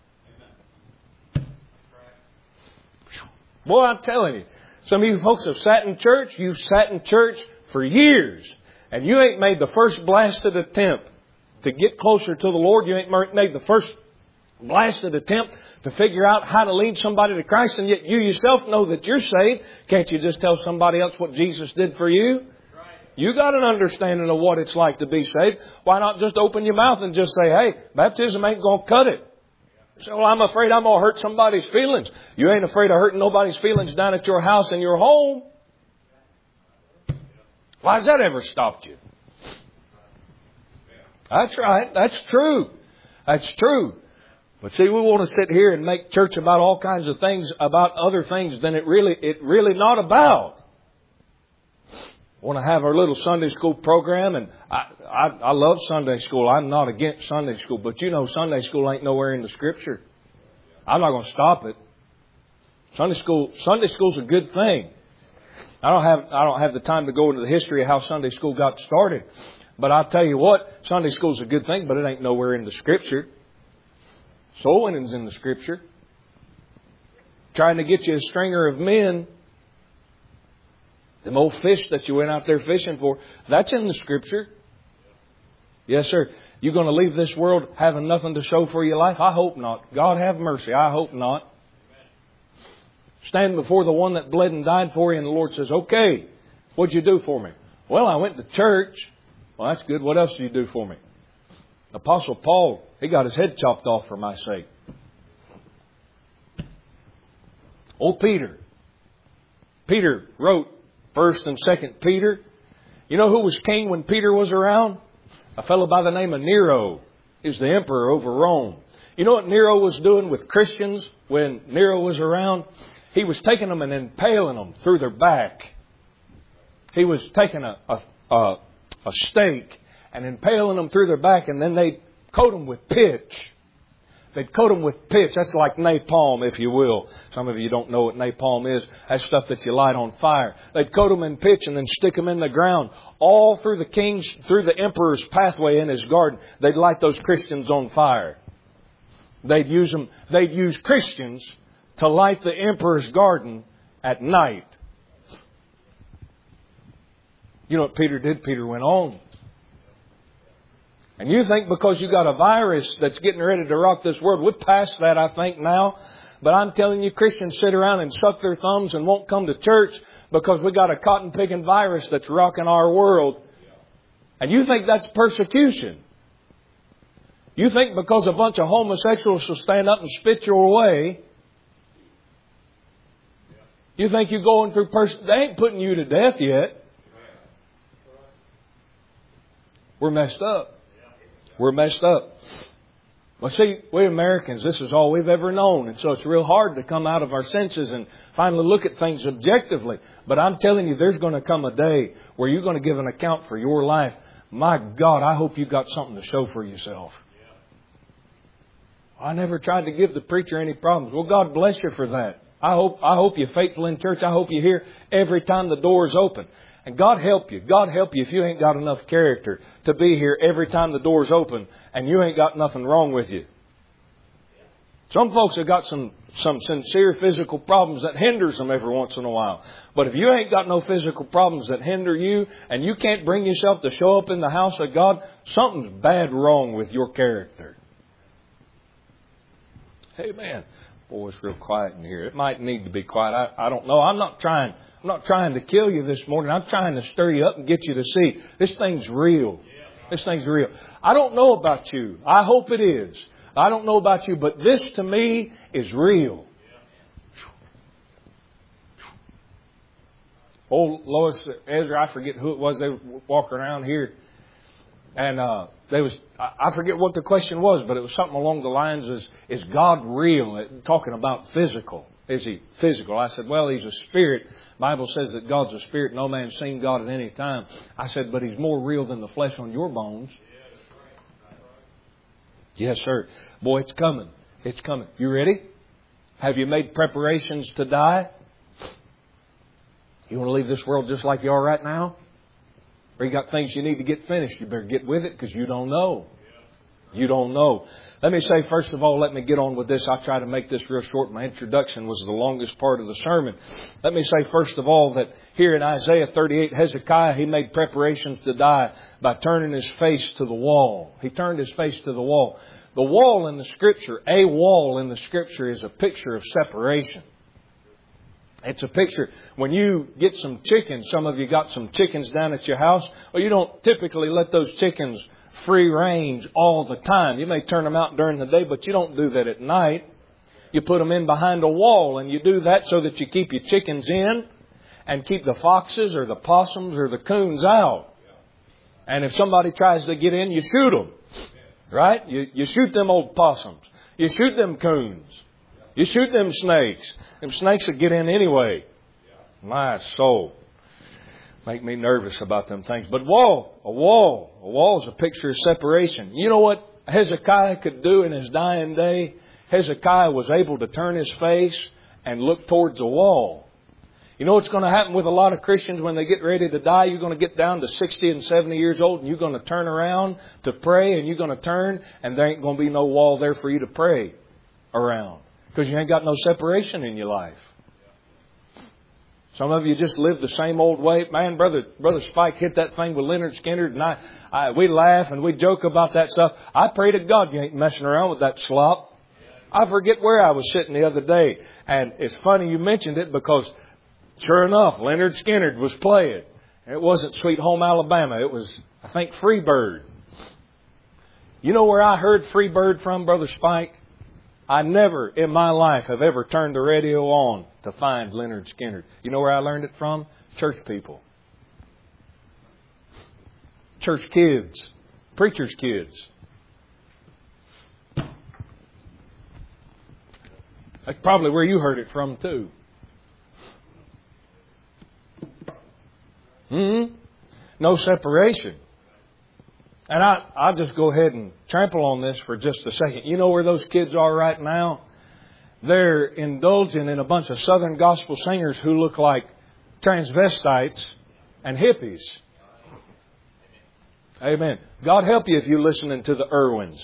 Boy, I'm telling you, some of you folks have sat in church, you've sat in church for years, and you ain't made the first blasted attempt to get closer to the Lord. You ain't made the first blasted attempt to figure out how to lead somebody to Christ, and yet you yourself know that you're saved. Can't you just tell somebody else what Jesus did for you? You got an understanding of what it's like to be saved. Why not just open your mouth and just say, hey, baptism ain't going to cut it. You say, well, I'm afraid I'm going to hurt somebody's feelings. You ain't afraid of hurting nobody's feelings down at your house and your home. Why has that ever stopped you? That's right. That's true. That's true. But see, we want to sit here and make church about all kinds of things, about other things than it really, it really not about. We want to have our little Sunday school program, and I, I, I love Sunday school. I'm not against Sunday school, but you know Sunday school ain't nowhere in the Scripture. I'm not going to stop it. Sunday school, Sunday school's a good thing. I don't have, I don't have the time to go into the history of how Sunday school got started. But I'll tell you what, Sunday school's a good thing, but it ain't nowhere in the Scripture. Soul winning's in the Scripture. Trying to get you a stringer of men, them old fish that you went out there fishing for, that's in the Scripture. Yes, sir. You going to leave this world having nothing to show for your life? I hope not. God have mercy. I hope not. Stand before the one that bled and died for you, and the Lord says, okay, what'd you do for me? Well, I went to church. Well, that's good. What else did you do for me? Apostle Paul, he got his head chopped off for my sake. Old Peter. Peter wrote First and Second Peter. You know who was king when Peter was around? A fellow by the name of Nero. He was the emperor over Rome. You know what Nero was doing with Christians when Nero was around? He was taking them and impaling them through their back. He was taking a, a, a, a stake and impaling them through their back, and then they'd coat them with pitch. They'd coat them with pitch. That's like napalm, if you will. Some of you don't know what napalm is. That's stuff that you light on fire. They'd coat them in pitch and then stick them in the ground. All through the king's, through the emperor's pathway in his garden, they'd light those Christians on fire. They'd use them, they'd use Christians to light the emperor's garden at night. You know what Peter did? Peter went on. And you think because you got a virus that's getting ready to rock this world, we're past that, I think, now. But I'm telling you, Christians sit around and suck their thumbs and won't come to church because we got a cotton-picking virus that's rocking our world. And you think that's persecution. You think because a bunch of homosexuals will stand up and spit your way, you think you're going through pers- they ain't putting you to death yet. We're messed up. We're messed up. Well, see, we Americans, this is all we've ever known. And so it's real hard to come out of our senses and finally look at things objectively. But I'm telling you, there's going to come a day where you're going to give an account for your life. My God, I hope you've got something to show for yourself. I never tried to give the preacher any problems. Well, God bless you for that. I hope, I hope you're faithful in church. I hope you're here every time the door is open. And God help you. God help you if you ain't got enough character to be here every time the door's open and you ain't got nothing wrong with you. Some folks have got some, some sincere physical problems that hinders them every once in a while. But if you ain't got no physical problems that hinder you and you can't bring yourself to show up in the house of God, something's bad wrong with your character. Amen. Boy, it's real quiet in here. It might need to be quiet. I, I don't know. I'm not trying... I'm not trying to kill you this morning. I'm trying to stir you up and get you to see this thing's real. This thing's real. I don't know about you. I hope it is. I don't know about you, but this to me is real. Old Lois Ezra, I forget who it was. They were walking around here. And uh, they was I forget what the question was, but it was something along the lines of, is God real? Talking about physical. Is He physical? I said, well, He's a spirit. The Bible says that God's a spirit. No man's seen God at any time. I said, but He's more real than the flesh on your bones. Yes, sir. Boy, it's coming. It's coming. You ready? Have you made preparations to die? You want to leave this world just like you are right now? Or you got things you need to get finished? You better get with it because you don't know. You don't know. Let me say, first of all, let me get on with this. I'll try to make this real short. My introduction was the longest part of the sermon. Let me say, first of all, that here in Isaiah thirty-eight, Hezekiah, he made preparations to die by turning his face to the wall. He turned his face to the wall. The wall in the Scripture, a wall in the Scripture is a picture of separation. It's a picture. When you get some chickens, some of you got some chickens down at your house, well, you don't typically let those chickens free range all the time. You may turn them out during the day, but you don't do that at night. You put them in behind a wall, and you do that so that you keep your chickens in and keep the foxes or the possums or the coons out. And if somebody tries to get in, you shoot them. Right? You, you shoot them old possums. You shoot them coons. You shoot them snakes. Them snakes will get in anyway. My soul. Make me nervous about them things. But wall, a wall, a wall is a picture of separation. You know what Hezekiah could do in his dying day? Hezekiah was able to turn his face and look towards a wall. You know what's going to happen with a lot of Christians when they get ready to die? You're going to get down to sixty and seventy years old and you're going to turn around to pray and you're going to turn and there ain't going to be no wall there for you to pray around because you ain't got no separation in your life. Some of you just live the same old way. Man, brother, brother Spike hit that thing with Leonard Skinner, and I, I, we laugh and we joke about that stuff. I pray to God you ain't messing around with that slop. I forget where I was sitting the other day, and it's funny you mentioned it because, sure enough, Leonard Skinner was playing. It wasn't Sweet Home Alabama. It was, I think, Freebird. You know where I heard Freebird from, Brother Spike? I never in my life have ever turned the radio on to find Leonard Skinner. You know where I learned it from? Church people. Church kids. Preachers' kids. That's probably where you heard it from too. Hmm? No separation. And I, I'll just go ahead and trample on this for just a second. You know where those kids are right now? They're indulging in a bunch of Southern gospel singers who look like transvestites and hippies. Amen. God help you if you're listening to the Irwins.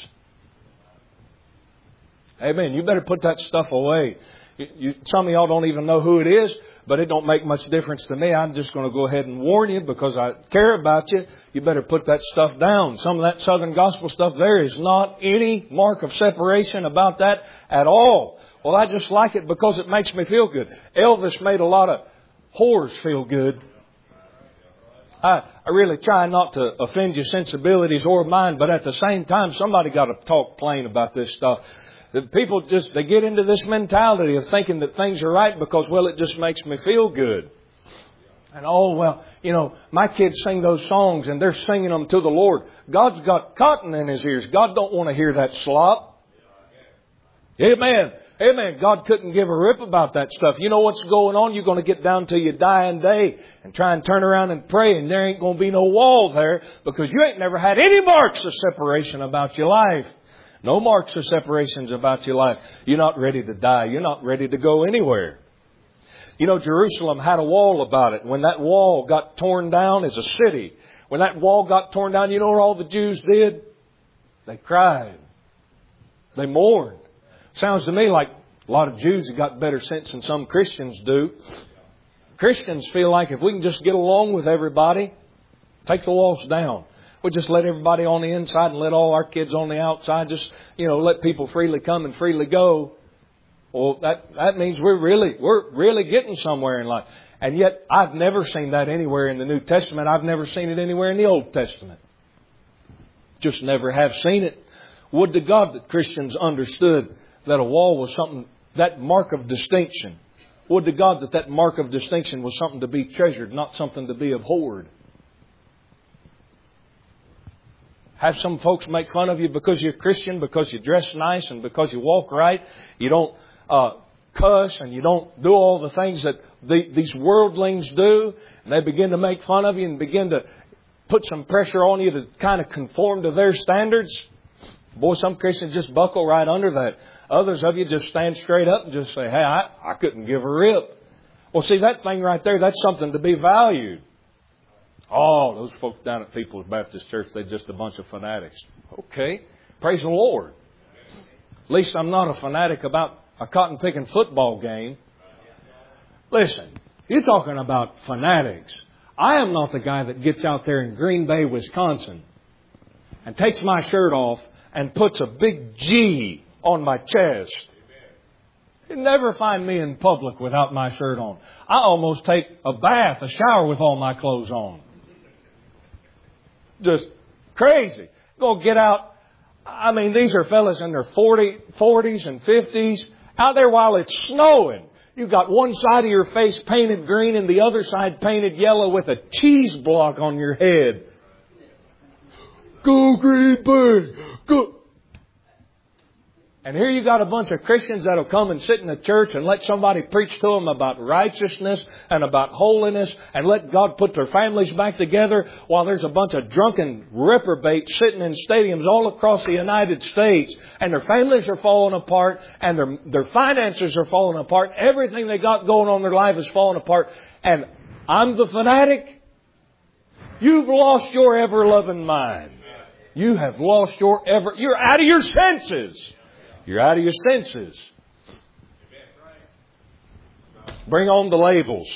Amen. You better put that stuff away. You, you, some of y'all don't even know who it is, but it don't make much difference to me. I'm just going to go ahead and warn you because I care about you. You better put that stuff down. Some of that Southern gospel stuff, there is not any mark of separation about that at all. Well, I just like it because it makes me feel good. Elvis made a lot of whores feel good. I, I really try not to offend your sensibilities or mine, but at the same time, somebody got to talk plain about this stuff. The people just, they get into this mentality of thinking that things are right because, well, it just makes me feel good. And, oh, well, you know, my kids sing those songs and they're singing them to the Lord. God's got cotton in His ears. God don't want to hear that slop. Amen. Amen. God couldn't give a rip about that stuff. You know what's going on? You're going to get down to your dying day and try and turn around and pray, and there ain't going to be no wall there because you ain't never had any marks of separation about your life. No marks of separations about your life. You're not ready to die. You're not ready to go anywhere. You know, Jerusalem had a wall about it. When that wall got torn down as a city, when that wall got torn down, you know what all the Jews did? They cried. They mourned. Sounds to me like a lot of Jews have got better sense than some Christians do. Christians feel like if we can just get along with everybody, take the walls down. We just let everybody on the inside and let all our kids on the outside. Just, you know, let people freely come and freely go. Well, that, that means we're really, we're really getting somewhere in life. And yet, I've never seen that anywhere in the New Testament. I've never seen it anywhere in the Old Testament. Just never have seen it. Would to God that Christians understood that a wall was something, that mark of distinction. Would to God that that mark of distinction was something to be treasured, not something to be abhorred. Have some folks make fun of you because you're Christian, because you dress nice and because you walk right. You don't uh, cuss and you don't do all the things that the, these worldlings do. And they begin to make fun of you and begin to put some pressure on you to kind of conform to their standards. Boy, some Christians just buckle right under that. Others of you just stand straight up and just say, hey, I, I couldn't give a rip. Well, see, that thing right there, that's something to be valued. Oh, those folks down at People's Baptist Church, they're just a bunch of fanatics. Okay, praise the Lord. At least I'm not a fanatic about a cotton-picking football game. Listen, you're talking about fanatics. I am not the guy that gets out there in Green Bay, Wisconsin, and takes my shirt off and puts a big G on my chest. You'll never find me in public without my shirt on. I almost take a bath, a shower with all my clothes on. Just crazy. Go get out. I mean, these are fellas in their forty, forties and fifties out there while it's snowing. You've got one side of your face painted green and the other side painted yellow with a cheese block on your head. Go Green Bay! Go! And here you got a bunch of Christians that'll come and sit in the church and let somebody preach to them about righteousness and about holiness and let God put their families back together while there's a bunch of drunken reprobates sitting in stadiums all across the United States and their families are falling apart and their, their finances are falling apart. Everything they got going on in their life is falling apart. And I'm the fanatic. You've lost your ever-loving mind. You have lost your ever... You're out of your senses. You're out of your senses. Bring on the labels.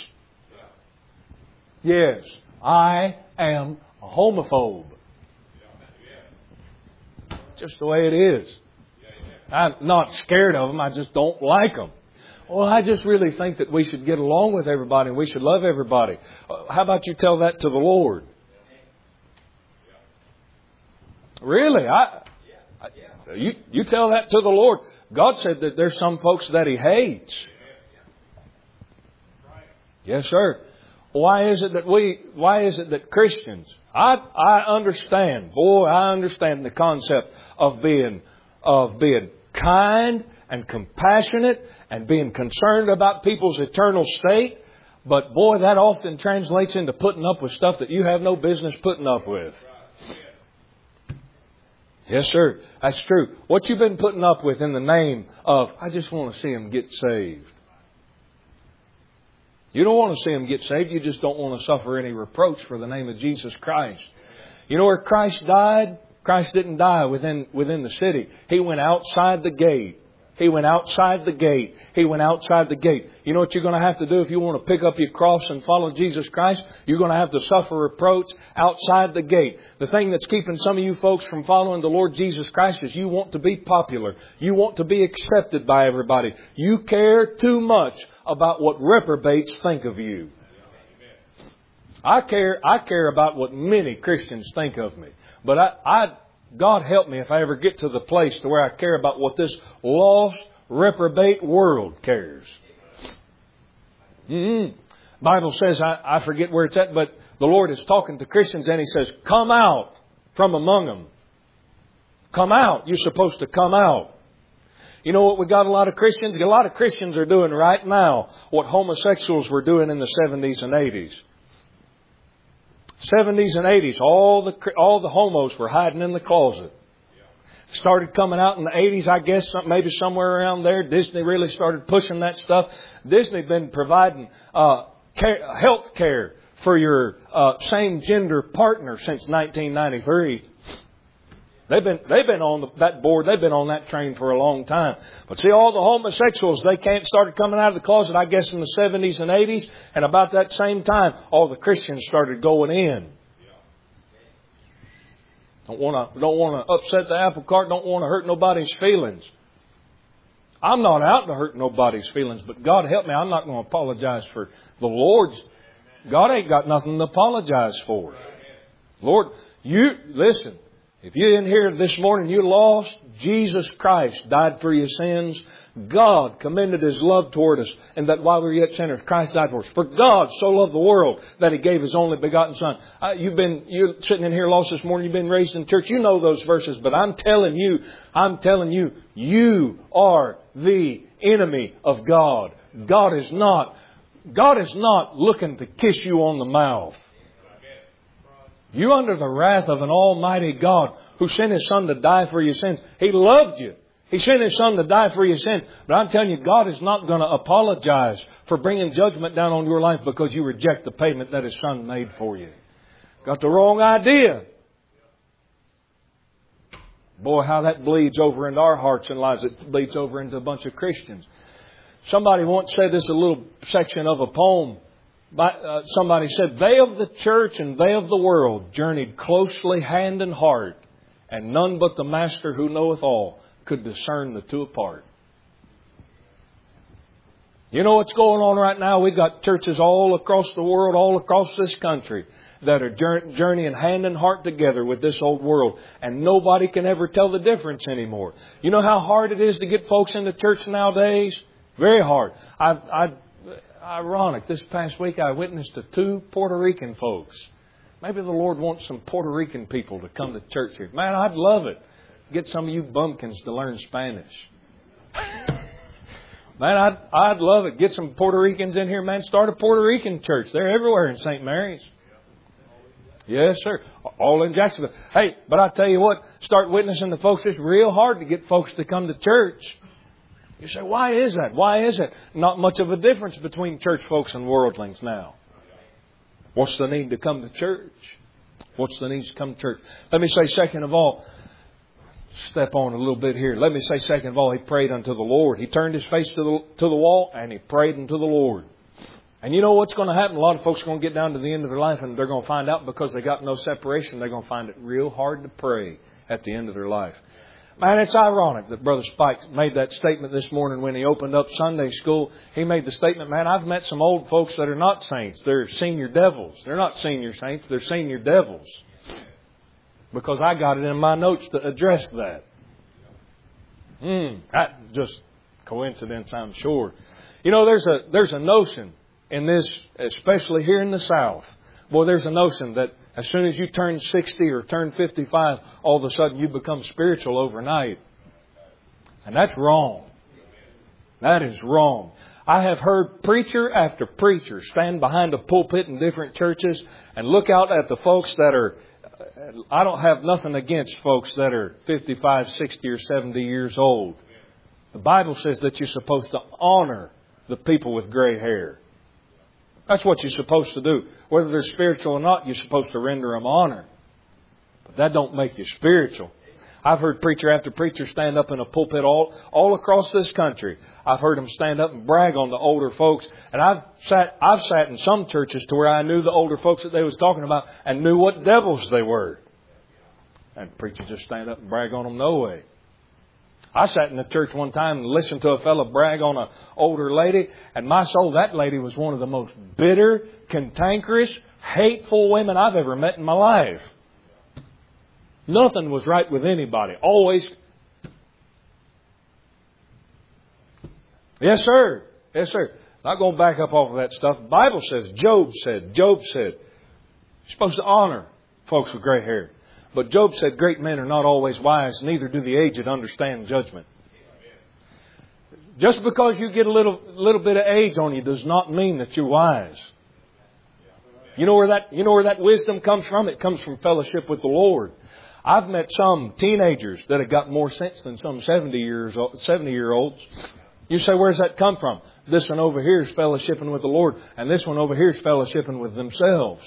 Yes, I am a homophobe. Just the way it is. I'm not scared of them. I just don't like them. Well, I just really think that we should get along with everybody and we should love everybody. How about you tell that to the Lord? Really? I... I You, you tell that to the Lord. God said that there's some folks that He hates. Yes, sir. Why is it that we, why is it that Christians, I, I understand, boy, I understand the concept of being, of being kind and compassionate and being concerned about people's eternal state. But boy, that often translates into putting up with stuff that you have no business putting up with. Yes, sir. That's true. What you've been putting up with in the name of, I just want to see them get saved. You don't want to see them get saved. You just don't want to suffer any reproach for the name of Jesus Christ. You know where Christ died? Christ didn't die within, within the city. He went outside the gate. He went outside the gate. He went outside the gate. You know what you're going to have to do if you want to pick up your cross and follow Jesus Christ? You're going to have to suffer reproach outside the gate. The thing that's keeping some of you folks from following the Lord Jesus Christ is you want to be popular. You want to be accepted by everybody. You care too much about what reprobates think of you. I care, I care about what many Christians think of me. But I, I God help me if I ever get to the place to where I care about what this lost, reprobate world cares. Mm-hmm. Bible says, I, I forget where it's at, but the Lord is talking to Christians and He says, come out from among them. Come out. You're supposed to come out. You know what we got a lot of Christians? A lot of Christians are doing right now what homosexuals were doing in the seventies and eighties. seventies and eighties, all the all the homos were hiding in the closet. Started coming out in the eighties, I guess, maybe somewhere around there. Disney really started pushing that stuff. Disney been providing uh, care, health care for your uh, same gender partner since nineteen ninety-three. They've been they've been on the, that board. They've been on that train for a long time. But see, all the homosexuals, they can't started coming out of the closet, I guess, in the seventies and eighties, and about that same time, all the Christians started going in. Don't want to don't want to upset the apple cart. Don't want to hurt nobody's feelings. I'm not out to hurt nobody's feelings, but God help me, I'm not going to apologize for the Lord's. God ain't got nothing to apologize for. Lord, you listen. If you're in here this morning, you're lost. Jesus Christ died for your sins. God commended His love toward us, and that while we were yet sinners, Christ died for us. For God so loved the world that He gave His only begotten Son. Uh, you've been, you're sitting in here lost this morning. You've been raised in church. You know those verses, but I'm telling you, I'm telling you, you are the enemy of God. God is not, God is not looking to kiss you on the mouth. You're under the wrath of an almighty God who sent His Son to die for your sins. He loved you. He sent His Son to die for your sins. But I'm telling you, God is not going to apologize for bringing judgment down on your life because you reject the payment that His Son made for you. Got the wrong idea. Boy, how that bleeds over into our hearts and lives. It bleeds over into a bunch of Christians. Somebody once said this, a little section of a poem. By, uh, somebody said, they of the church and they of the world journeyed closely hand and heart, and none but the Master who knoweth all could discern the two apart. You know what's going on right now? We've got churches all across the world, all across this country, that are journeying hand and heart together with this old world. And nobody can ever tell the difference anymore. You know how hard it is to get folks into church nowadays? Very hard. I, I, ironic, this past week I witnessed to two Puerto Rican folks. Maybe the Lord wants some Puerto Rican people to come to church here. Man, I'd love it. Get some of you bumpkins to learn Spanish. Man, I'd, I'd love it. Get some Puerto Ricans in here, man. Start a Puerto Rican church. They're everywhere in Saint Mary's. Yes, sir. All in Jacksonville. Hey, but I tell you what, start witnessing to folks. It's real hard to get folks to come to church. You say, why is that? Why is it? Not much of a difference between church folks and worldlings now. What's the need to come to church? What's the need to come to church? Let me say, second of all, step on a little bit here. Let me say, second of all, he prayed unto the Lord. He turned his face to the, to the wall and he prayed unto the Lord. And you know what's going to happen? A lot of folks are going to get down to the end of their life and they're going to find out because they got no separation, they're going to find it real hard to pray at the end of their life. Man, it's ironic that Brother Spike made that statement this morning when he opened up Sunday school. He made the statement, man, I've met some old folks that are not saints. They're senior devils. They're not senior saints. They're senior devils. Because I got it in my notes to address that. Hmm, that just coincidence, I'm sure. You know, there's a there's a notion in this, especially here in the South. Boy, there's a notion that as soon as you turn sixty or turn fifty-five, all of a sudden you become spiritual overnight. And that's wrong. That is wrong. I have heard preacher after preacher stand behind a pulpit in different churches and look out at the folks that are, I don't have nothing against folks that are fifty-five, sixty or seventy years old. The Bible says that you're supposed to honor the people with gray hair. That's what you're supposed to do. Whether they're spiritual or not, you're supposed to render them honor. But that don't make you spiritual. I've heard preacher after preacher stand up in a pulpit all, all across this country. I've heard them stand up and brag on the older folks. And I've sat, I've sat in some churches to where I knew the older folks that they was talking about and knew what devils they were. And preachers just stand up and brag on them no way. I sat in the church one time and listened to a fellow brag on an older lady. And my soul, that lady was one of the most bitter, cantankerous, hateful women I've ever met in my life. Nothing was right with anybody. Always. Yes, sir. Yes, sir. Not going to back up off of that stuff. The Bible says, Job said, Job said, you're supposed to honor folks with gray hair. But Job said, great men are not always wise, neither do the aged understand judgment. Just because you get a little little bit of age on you does not mean that you're wise. You know where that you know where that wisdom comes from? It comes from fellowship with the Lord. I've met some teenagers that have got more sense than some seventy years seventy year olds. You say, where's that come from? This one over here is fellowshipping with the Lord, and this one over here is fellowshipping with themselves.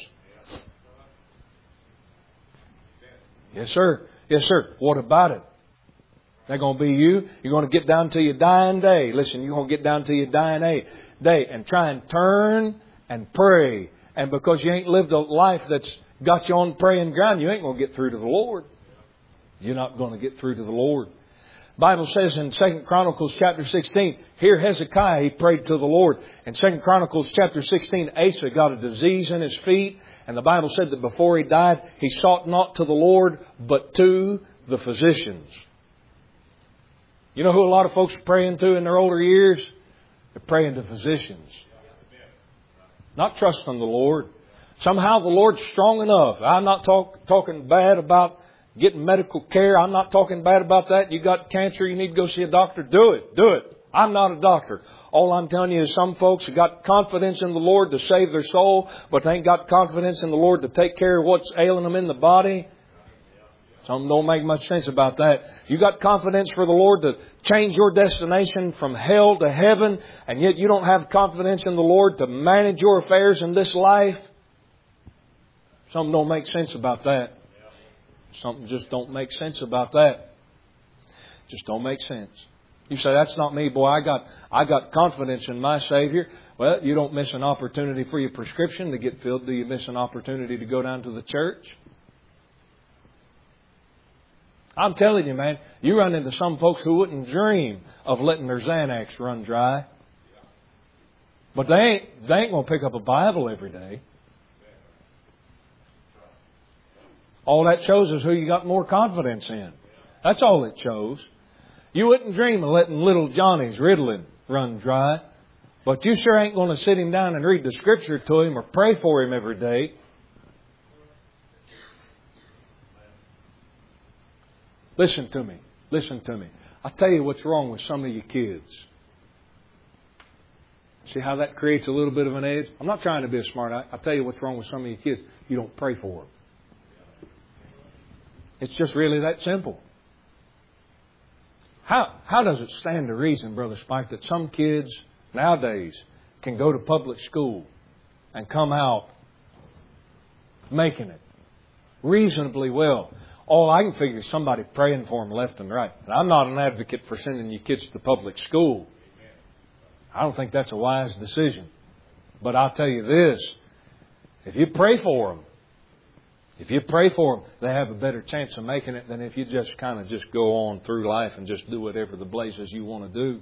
Yes, sir. Yes, sir. What about it? They're going to be you. You're going to get down to your dying day. Listen, you're going to get down to your dying day and try and turn and pray. And because you ain't lived a life that's got you on praying ground, you ain't going to get through to the Lord. You're not going to get through to the Lord. The Bible says in Second Chronicles chapter sixteen, here Hezekiah, he prayed to the Lord. In Second Chronicles chapter sixteen, Asa got a disease in his feet. And the Bible said that before he died, he sought not to the Lord, but to the physicians. You know who a lot of folks are praying to in their older years? They're praying to physicians. Not trusting the Lord. Somehow the Lord's strong enough. I'm not talk, talking bad about getting medical care. I'm not talking bad about that. You got cancer, you need to go see a doctor. Do it. Do it. I'm not a doctor. All I'm telling you is some folks have got confidence in the Lord to save their soul, but they ain't got confidence in the Lord to take care of what's ailing them in the body. Some don't make much sense about that. You got confidence for the Lord to change your destination from hell to heaven, and yet you don't have confidence in the Lord to manage your affairs in this life. Something don't make sense about that. Something just don't make sense about that. Just don't make sense. You say, that's not me, boy. I got I got confidence in my Savior. Well, you don't miss an opportunity for your prescription to get filled. Do you miss an opportunity to go down to the church? I'm telling you, man, you run into some folks who wouldn't dream of letting their Xanax run dry. But they ain't, they ain't going to pick up a Bible every day. All that shows is who you got more confidence in. That's all it shows. You wouldn't dream of letting little Johnny's Ritalin run dry. But you sure ain't going to sit him down and read the Scripture to him or pray for him every day. Listen to me. Listen to me. I'll tell you what's wrong with some of you kids. See how that creates a little bit of an edge? I'm not trying to be a smart aleck. I'll tell you what's wrong with some of you kids. You don't pray for them. It's just really that simple. How how does it stand to reason, Brother Spike, that some kids nowadays can go to public school and come out making it reasonably well? All I can figure is somebody praying for them left and right. And I'm not an advocate for sending your kids to public school. I don't think that's a wise decision. But I'll tell you this. If you pray for them, if you pray for them, they have a better chance of making it than if you just kind of just go on through life and just do whatever the blazes you want to do.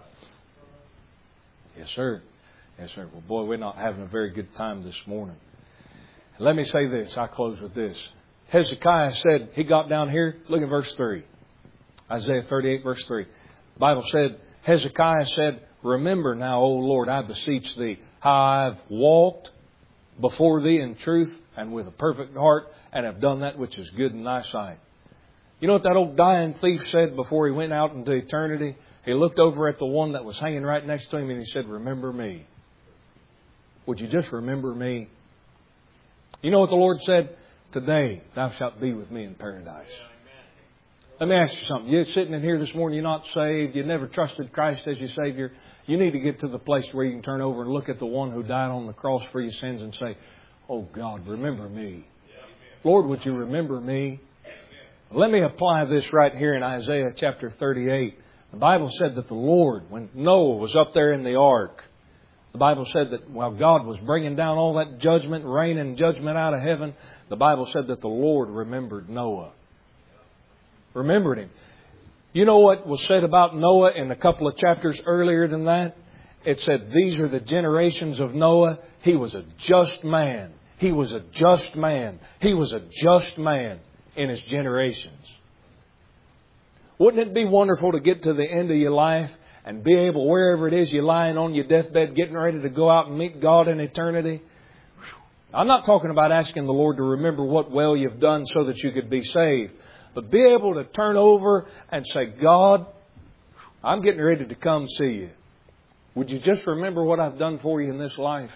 Yes, sir. Yes, sir. Well, boy, we're not having a very good time this morning. Let me say this. I close with this. Hezekiah said, he got down here, look at verse three. Isaiah thirty-eight, verse three. The Bible said, Hezekiah said, remember now, O Lord, I beseech thee, how I've walked before thee in truth and with a perfect heart, and have done that which is good in thy sight. You know what that old dying thief said before he went out into eternity? He looked over at the one that was hanging right next to him and he said, remember me. Would you just remember me? You know what the Lord said? Today thou shalt be with me in paradise. Let me ask you something. You're sitting in here this morning, you're not saved, you've never trusted Christ as your Savior. You need to get to the place where you can turn over and look at the one who died on the cross for your sins and say, oh God, remember me. Lord, would you remember me? Let me apply this right here in Isaiah chapter thirty-eight. The Bible said that the Lord, when Noah was up there in the ark, the Bible said that while God was bringing down all that judgment, rain and judgment out of heaven, the Bible said that the Lord remembered Noah. Remembered him. You know what was said about Noah in a couple of chapters earlier than that? It said, these are the generations of Noah. He was a just man. He was a just man. He was a just man in his generations. Wouldn't it be wonderful to get to the end of your life and be able, wherever it is you're lying on your deathbed, getting ready to go out and meet God in eternity? I'm not talking about asking the Lord to remember what well you've done so that you could be saved. But be able to turn over and say, God, I'm getting ready to come see you. Would you just remember what I've done for you in this life?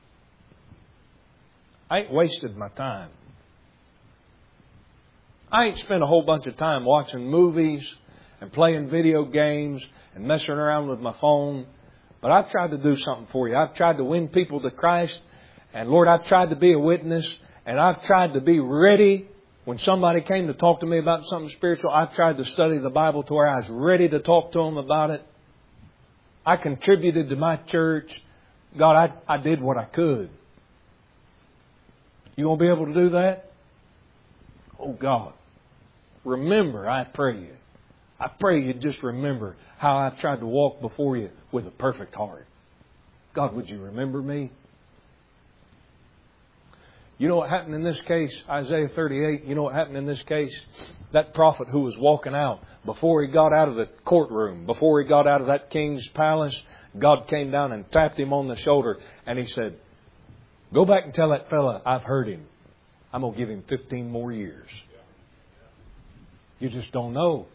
I ain't wasted my time. I ain't spent a whole bunch of time watching movies and playing video games and messing around with my phone. But I've tried to do something for you. I've tried to win people to Christ. And Lord, I've tried to be a witness. And I've tried to be ready. When somebody came to talk to me about something spiritual, I've tried to study the Bible to where I was ready to talk to them about it. I contributed to my church. God, I, I did what I could. You going to be able to do that? Oh, God. Remember, I pray you. I pray you just remember how I've tried to walk before you with a perfect heart. God, would you remember me? You know what happened in this case? Isaiah thirty-eight, you know what happened in this case? That prophet who was walking out, before he got out of the courtroom, before he got out of that king's palace, God came down and tapped him on the shoulder and He said, go back and tell that fella I've heard him. I'm going to give him fifteen more years. You just don't know.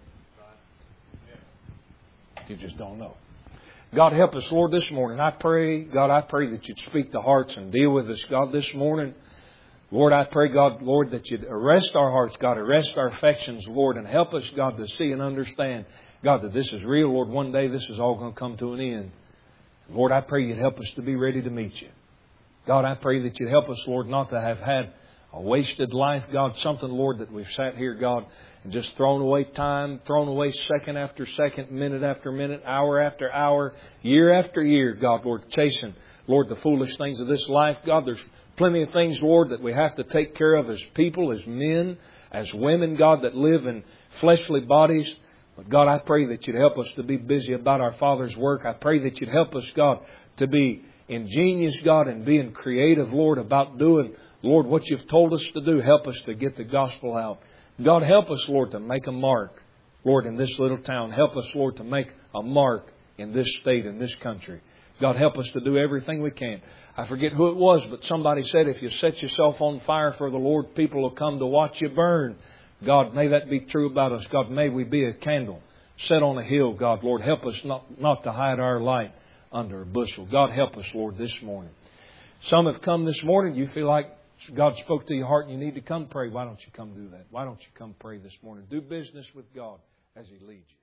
You just don't know. God, help us, Lord, this morning. I pray, God, I pray that You'd speak to hearts and deal with us, God, this morning. Lord, I pray, God, Lord, that You'd arrest our hearts, God, arrest our affections, Lord, and help us, God, to see and understand, God, that this is real, Lord. One day this is all going to come to an end. Lord, I pray You'd help us to be ready to meet You. God, I pray that You'd help us, Lord, not to have had a wasted life, God, something, Lord, that we've sat here, God, and just thrown away time, thrown away second after second, minute after minute, hour after hour, year after year, God, Lord, chasing, Lord, the foolish things of this life. God, there's plenty of things, Lord, that we have to take care of as people, as men, as women, God, that live in fleshly bodies. But God, I pray that You'd help us to be busy about our Father's work. I pray that You'd help us, God, to be ingenious, God, and being creative, Lord, about doing, Lord, what You've told us to do. Help us to get the gospel out. God, help us, Lord, to make a mark, Lord, in this little town. Help us, Lord, to make a mark in this state, in this country. God, help us to do everything we can. I forget who it was, but somebody said if you set yourself on fire for the Lord, people will come to watch you burn. God, may that be true about us. God, may we be a candle set on a hill, God. Lord, help us not, not to hide our light under a bushel. God, help us, Lord, this morning. Some have come this morning. You feel like God spoke to your heart and you need to come pray. Why don't you come do that? Why don't you come pray this morning? Do business with God as He leads you.